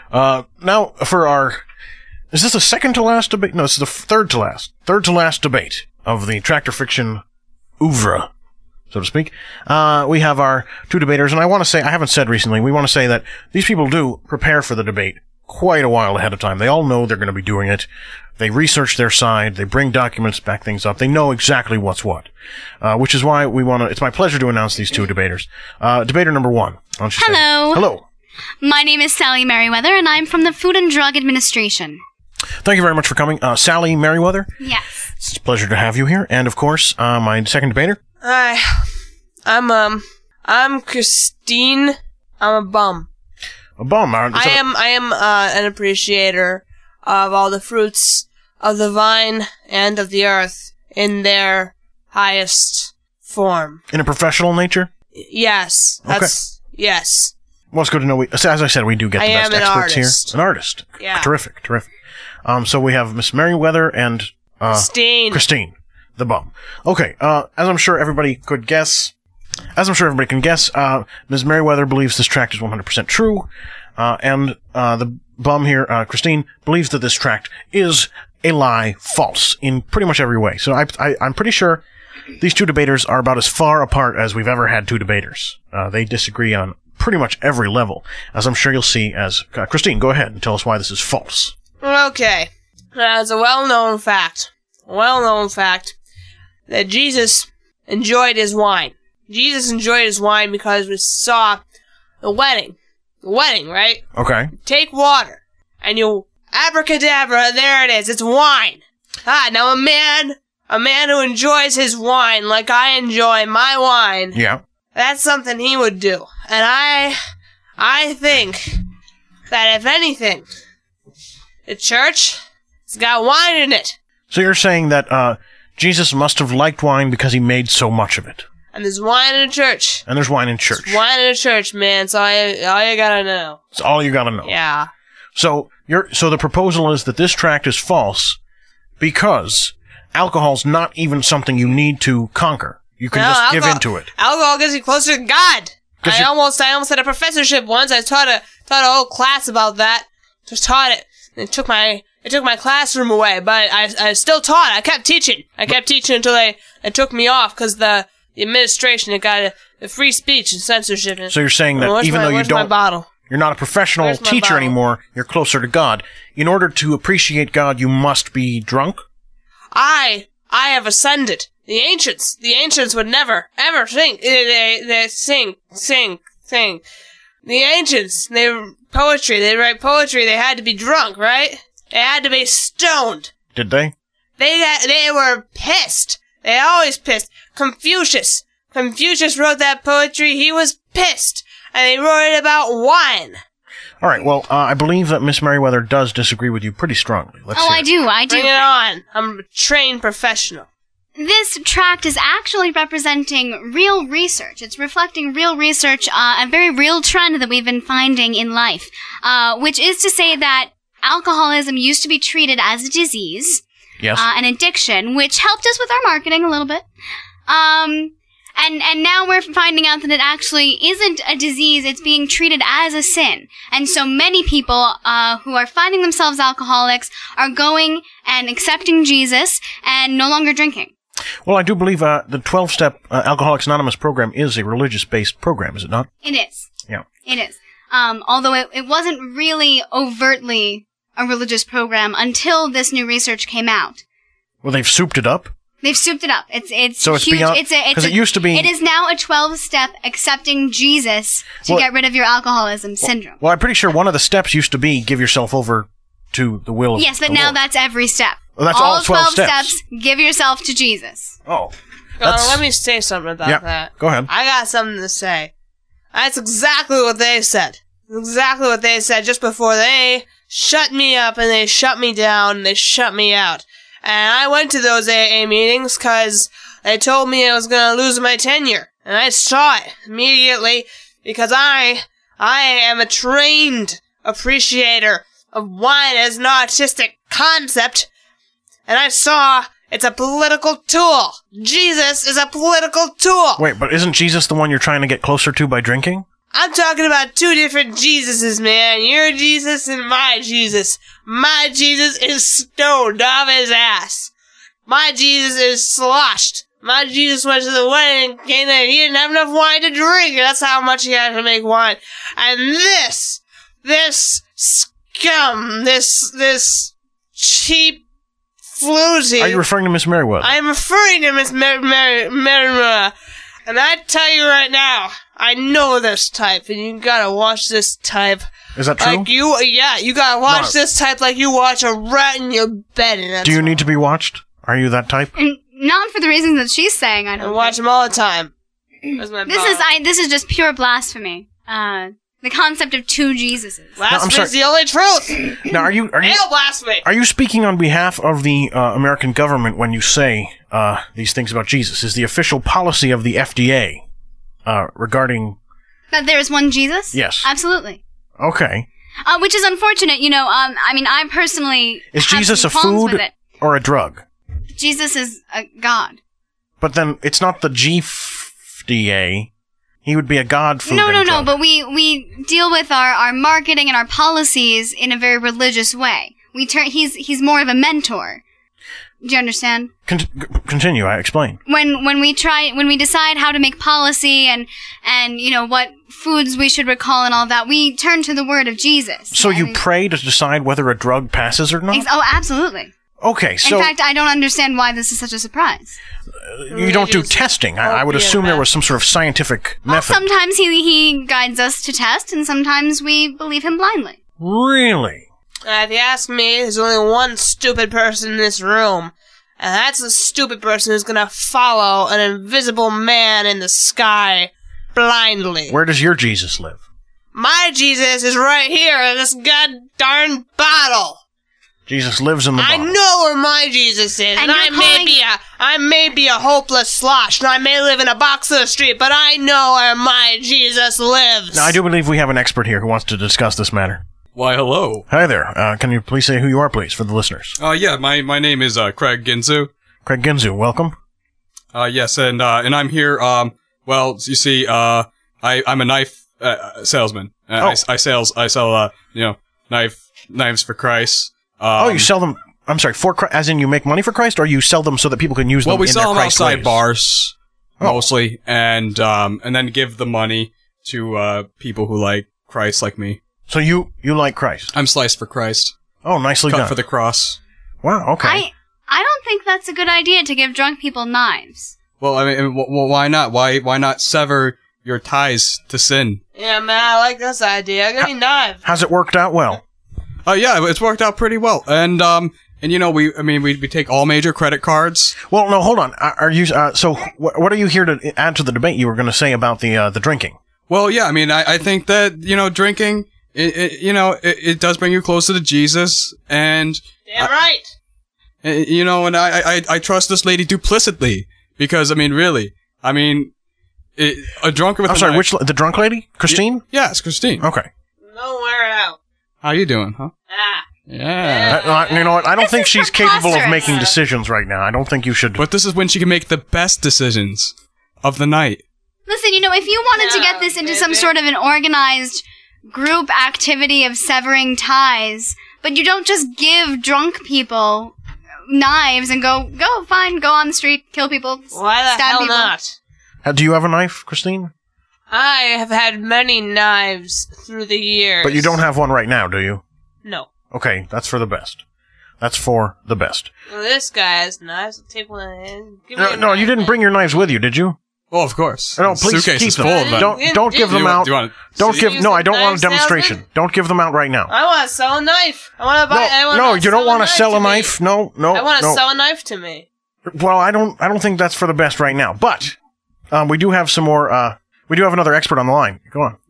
Now, for our... Is this the second to last debate? No, this is the third to last debate of the Tractor Fiction oeuvre, so to speak. We have our two debaters, and I want to say, I haven't said recently, we want to say that these people do prepare for the debate quite a while ahead of time. They all know they're going to be doing it. They research their side. They bring documents, back things up. They know exactly what's what. Which is why it's my pleasure to announce these two debaters. Debater number one. Why don't you Hello. Say, hello. My name is Sally Merriweather, and I'm from the Food and Drug Administration. Thank you very much for coming. Sally Merriweather? Yes. It's a pleasure to have you here. And, of course, my second debater. Hi. I'm Christine. I'm a bum. A bum. I am an appreciator of all the fruits of the vine and of the earth in their highest form. In a professional nature? Yes. Yes. Well, it's good to know. As I said, we do get the best experts here. An artist. Yeah. Terrific. So we have Miss Merriweather and Christine, the bum. Okay. As I'm sure everybody can guess, Ms. Merriweather believes this tract is 100% true, and the bum here, Christine, believes that this tract is a lie, false, in pretty much every way. So I'm pretty sure these two debaters are about as far apart as we've ever had two debaters. They disagree on pretty much every level, as I'm sure you'll see as... Christine, go ahead and tell us why this is false. Okay. It's a well-known fact that Jesus enjoyed his wine. Jesus enjoyed his wine because we saw the wedding. The wedding, right? Okay. Take water, and you abracadabra, there it is, it's wine. Now a man who enjoys his wine like I enjoy my wine. Yeah. That's something he would do. And I think that if anything, the church has got wine in it. So you're saying that Jesus must have liked wine because he made so much of it. And there's wine in the church. And there's wine in church. There's wine in the church, man. It's all you gotta know. It's all you gotta know. Yeah. So the proposal is that this tract is false because alcohol's not even something you need to conquer. You can just give into it. Alcohol gets you closer to God. I almost had a professorship once. I taught a whole class about that. Just taught it. It took my classroom away, but I still taught. I kept teaching. Until they took me off because the administration had got a free speech and censorship. So you're saying that even though you're not a professional teacher anymore, you're closer to God. In order to appreciate God, you must be drunk? I have ascended. The ancients would never, ever think. They sing. The ancients, they write poetry, they had to be drunk, right? They had to be stoned. Did they? They were pissed. They always pissed. Confucius wrote that poetry, he was pissed. And they wrote it about wine. Alright, well, I believe that Miss Merriweather does disagree with you pretty strongly. Let's hear it. I do. Bring it on. I'm a trained professional. This tract is actually representing real research. It's reflecting real research, a very real trend that we've been finding in life, which is to say that alcoholism used to be treated as a disease, yes, an addiction, which helped us with our marketing a little bit. And now we're finding out that it actually isn't a disease, it's being treated as a sin. And so many people who are finding themselves alcoholics are going and accepting Jesus and no longer drinking. Well, I do believe the 12-step Alcoholics Anonymous program is a religious-based program, is it not? It is. Yeah. It is. Although it wasn't really overtly a religious program until this new research came out. Well, they've souped it up? They've souped it up. It's so it's huge. Beyond, because it used to be... It is now a 12-step accepting Jesus to get rid of your alcoholism syndrome. Well, I'm pretty sure one of the steps used to be give yourself over to the will of Yes, but the now Lord. that's every step. Well, that's all 12 steps. Give yourself to Jesus. Oh. Let me say something about that. Go ahead. I got something to say. That's exactly what they said. Exactly what they said just before they shut me up and they shut me down and they shut me out. And I went to those AA meetings because they told me I was going to lose my tenure. And I saw it immediately because I am a trained appreciator of wine as an artistic concept. And I saw it's a political tool. Jesus is a political tool. Wait, but isn't Jesus the one you're trying to get closer to by drinking? I'm talking about two different Jesuses, man. Your Jesus and my Jesus. My Jesus is stoned off his ass. My Jesus is sloshed. My Jesus went to the wedding and came there. He didn't have enough wine to drink. That's how much he had to make wine. And this scum, this cheap floozy. Are you referring to Miss Merriweather? I am referring to Miss Merriweather. And I tell you right now, I know this type, and you gotta watch this type. Is that true? Like you gotta watch this type like you watch a rat in your bed. And that's Do you need to be watched? Are you that type? And not for the reasons that she's saying, I I don't watch them all the time. That's my This is just pure blasphemy. The concept of two Jesuses. Blasphemy sorry. is the only truth. Now, are you Hail blasphemy! are you speaking on behalf of the American government when you say these things about Jesus? Is the official policy of the FDA regarding? That there is one Jesus? Yes. Absolutely. Okay. Which is unfortunate, you know. I mean, I personally Is have Jesus some a qualms food with it. or a drug? Jesus is a god. But then it's not the FDA. He would be a god food. No, and no, drug. but we deal with our marketing and our policies in a very religious way. He's more of a mentor. Do you understand? Continue. I explain. When we decide how to make policy and you know what foods we should recall and all that, we turn to the word of Jesus. So you pray to decide whether a drug passes or not? Oh, absolutely. Okay, so In fact, I don't understand why this is such a surprise. you don't do testing. I would assume there was some sort of scientific Well, method. sometimes he guides us to test, and sometimes we believe him blindly. Really? If you ask me, there's only one stupid person in this room. And that's the stupid person who's gonna follow an invisible man in the sky blindly. Where does your Jesus live? My Jesus is right here in this god darn bottle. Jesus lives in the I bottle. know where my Jesus is, And and I you're may be a hopeless slosh, and I may live in a box of the street, but I know where my Jesus lives. Now, I do believe we have an expert here who wants to discuss this matter. Why, hello. Hi there. Can you please say who you are, please, for the listeners? Yeah, my name is Craig Ginzu. Craig Ginzu, welcome. Yes, and I'm here. Well, you see, I'm a knife salesman. I sell knives for Christ. You sell them. I'm sorry, for as in you make money for Christ, or you sell them so that people can use them. Well, we in sell their them Christ outside ways? bars Oh. mostly, and then give the money to people who like Christ, like me. So you like Christ? I'm sliced for Christ, Oh, nicely cut done. for the cross. Wow. Okay. I don't think that's a good idea to give drunk people knives. Well, I mean, why not? Why not sever your ties to sin? Yeah, man, I like this idea. I got any knife. Has it worked out well? Yeah, it's worked out pretty well, and you know, we take all major credit cards. Well, no, hold on. Are you? So, what are you here to add to the debate? You were going to say about the drinking. Well, yeah, I mean, I think that, you know, drinking, it does bring you closer to Jesus, and Damn right. you know, and I trust this lady duplicitly, because, I mean, really, I mean, a drunk with I'm sorry, the drunk lady, Christine? Yeah, it's Christine. Okay. Nowhere out. How you doing, huh? Ah. Yeah. You know what? I don't This think is she's capable of preposterous. making decisions right now. I don't think you should. But this is when she can make the best decisions of the night. Listen, you know, if you wanted to get this into some sort of an organized group activity of severing ties, but you don't just give drunk people knives and go on the street, kill people, Why the stab hell people. not? Do you have a knife, Christine? I have had many knives through the years. But you don't have one right now, do you? No. Okay, that's for the best. That's for the best. Well, this guy has knives. I'll take one in. Give me No, a no, knife, you didn't man. bthem your knives with you, did you? Oh, of course. No, The please suitcase keep is them. full of them. Don't give them out. Do you want Don't see? give. No, I don't want a Knife salesman? demonstration. Don't give them out right now. I want to sell a knife. I want to buy. No, you don't want to sell a knife. No. I want to no. sell a knife to me. Well, I don't think that's for the best right now. But we do have some more. We do have another expert on the line. Go on.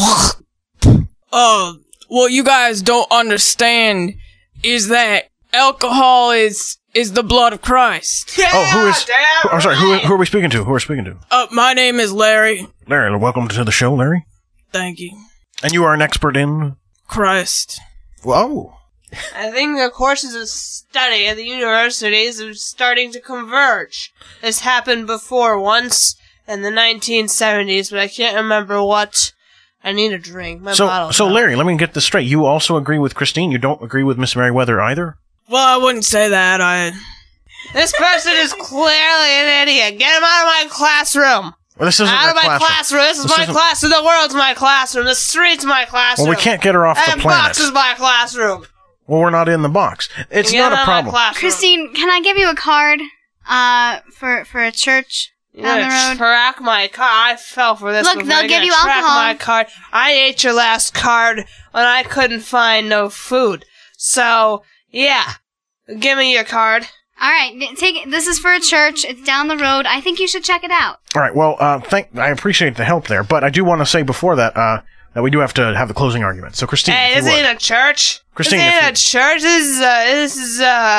What you guys don't understand is that alcohol is the blood of Christ. Yeah, Who is? damn I'm sorry. right. Who are we speaking to? Who are we speaking to? My name is Larry. Larry, welcome to the show, Larry. Thank you. And you are an expert in. Christ. Whoa. I think the courses of study at the universities are starting to converge. This happened before once in the 1970s, but I can't remember what I need a drink. My So, bottle's so out. Larry, let me get this straight. You also agree with Christine? You don't agree with Miss Merriweather either? Well, I wouldn't say that. This person is clearly an idiot. Get him out of my classroom. Well, this isn't Out of my my classroom. This is my isn't- classroom. The world's my classroom. The street's my classroom. Well, we can't get her off the That planet. box is my classroom. Well, we're not in the box. It's Get not him a out of my problem. classroom. Christine, can I give you a card for a church You're down the gonna road? track my card. I fell for this. Look, before. they'll You're give gonna you track alcohol. my card. I ate your last card when I couldn't find no food. So yeah, give me your card. All right, take it. This is for a church. It's down the road. I think you should check it out. All right. Well, I appreciate the help there, but I do want to say before that that we do have to have the closing argument. So, Christine, Hey, if this you would. ain't a church. Christine, this if ain't you- a church. This is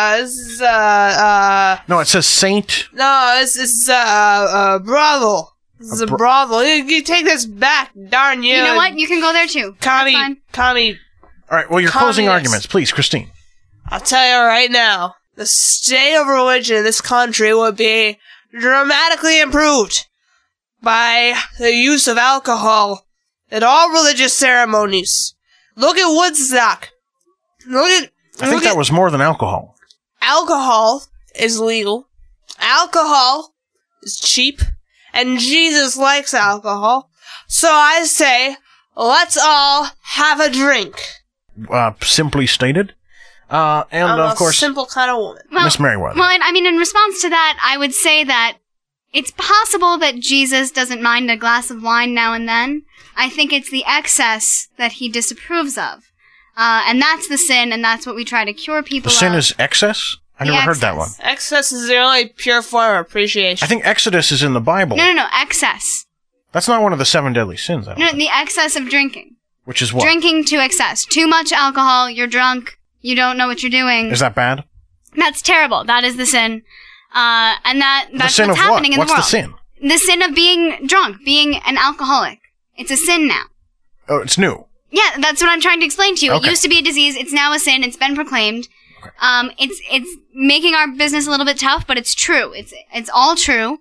No, it says Saint. no, this is brothel. This is a brothel. You take this back, darn you. You know what? You can go there too. That's fine. Commie. All right. Well, your closing Communist. arguments, please, Christine. I'll tell you right now, the state of religion in this country would be dramatically improved by the use of alcohol at all religious ceremonies. Look at Woodstock. I think that was more than alcohol. Alcohol is legal. Alcohol is cheap. And Jesus likes alcohol. So I say, let's all have a drink. Simply stated. And I'm of a course, simple kind of woman. Well, Miss Merriweather. Well, and I mean, in response to that, I would say that it's possible that Jesus doesn't mind a glass of wine now and then. I think it's the excess that he disapproves of. And that's the sin, and that's what we try to cure people the sin of. is excess. I The never heard that one. excess. Excess is the only pure form of appreciation. I think Exodus is in the Bible. No, excess. That's not one of the 7 deadly sins, I don't No, think. the excess of drinking. Which is what? Drinking to excess. Too much alcohol, you're drunk, you don't know what you're doing. Is that bad? That's terrible. That is the sin. And that's The sin what's of what? happening in What's the the world. sin? The sin of being drunk, being an alcoholic. It's a sin now. Oh, it's new. Yeah, that's what I'm trying to explain to you. Okay. It used to be a disease. It's now a sin. It's been proclaimed. It's making our business a little bit tough, but it's true. It's all true.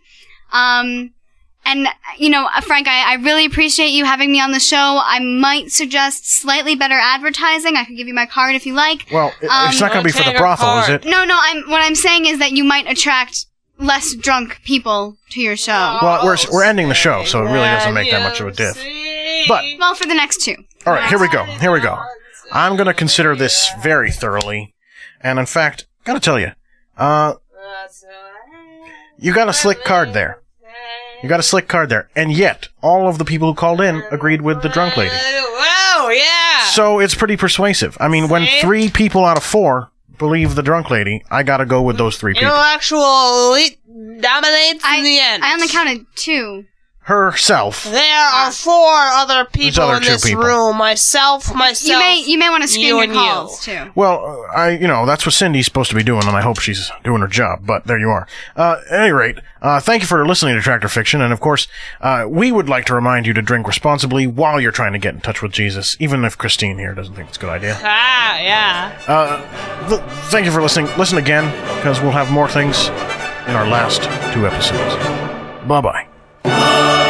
And, you know, Frank, I really appreciate you having me on the show. I might suggest slightly better advertising. I could give you my card if you like. Well, it's not going to be for the take a brothel, is card. it? No, what I'm saying is that you might attract less drunk people to your show. Well, we're ending the show, so it really doesn't make that much of a diff. But Well, for the next two. all right, here we go. I'm going to consider this very thoroughly, and in fact, gotta tell you, you got a slick card there. And yet, all of the people who called in agreed with the drunk lady. Wow, yeah. So it's pretty persuasive. I mean, when 3 people out of 4 believe the drunk lady, I gotta go with those 3 people. Intellectual elite dominates in the end. I only counted 2. Herself. There are 4 other people other in 2 this people. room. Myself. You may want to screen you your and calls too. Well, that's what Cindy's supposed to be doing, and I hope she's doing her job, but there you are. At any rate, thank you for listening to Tractor Fiction, and of course, we would like to remind you to drink responsibly while you're trying to get in touch with Jesus, even if Christine here doesn't think it's a good idea. Ah, yeah. Thank you for listening. Listen again, because we'll have more things in our last 2 episodes. Bye-bye.